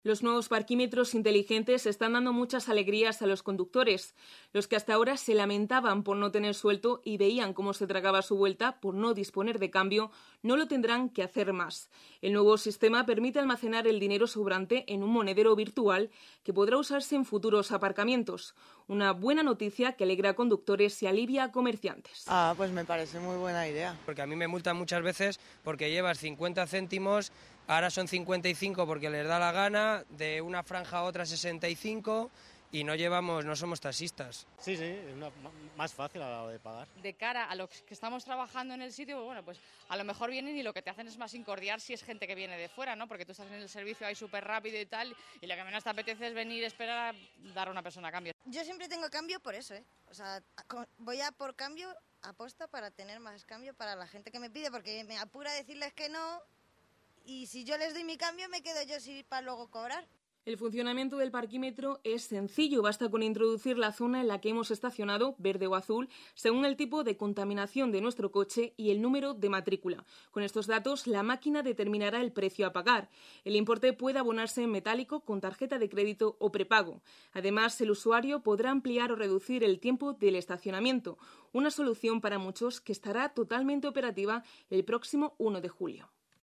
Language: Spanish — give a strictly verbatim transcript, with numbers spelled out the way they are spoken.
Los nuevos parquímetros inteligentes están dando muchas alegrías a los conductores. Los que hasta ahora se lamentaban por no tener sueldo y veían cómo se tragaba su vuelta por no disponer de cambio, no lo tendrán que hacer más. El nuevo sistema permite almacenar el dinero sobrante en un monedero virtual que podrá usarse en futuros aparcamientos. Una buena noticia que alegra a conductores y alivia a comerciantes. Ah, pues me parece muy buena idea. Porque a mí me multan muchas veces porque llevas cincuenta céntimos, ahora son cincuenta y cinco porque les da la gana, de una franja a otra sesenta y cinco y no llevamos, no somos taxistas. Sí, sí, es una, más fácil a la hora de pagar. De cara a los que estamos trabajando en el sitio, bueno, pues a lo mejor vienen y lo que te hacen es más incordiar si es gente que viene de fuera, ¿no? Porque tú estás en el servicio ahí súper rápido y tal, y lo que menos te apetece es venir a esperar a dar a una persona a cambio. Yo siempre tengo cambio por eso, ¿eh? O sea, voy a por cambio, aposta para tener más cambio para la gente que me pide, porque me apura decirles que no, y si yo les doy mi cambio me quedo yo sin para luego cobrar. El funcionamiento del parquímetro es sencillo, basta con introducir la zona en la que hemos estacionado, verde o azul, según el tipo de contaminación de nuestro coche y el número de matrícula. Con estos datos, la máquina determinará el precio a pagar. El importe puede abonarse en metálico, con tarjeta de crédito o prepago. Además, el usuario podrá ampliar o reducir el tiempo del estacionamiento, una solución para muchos que estará totalmente operativa el próximo uno de julio.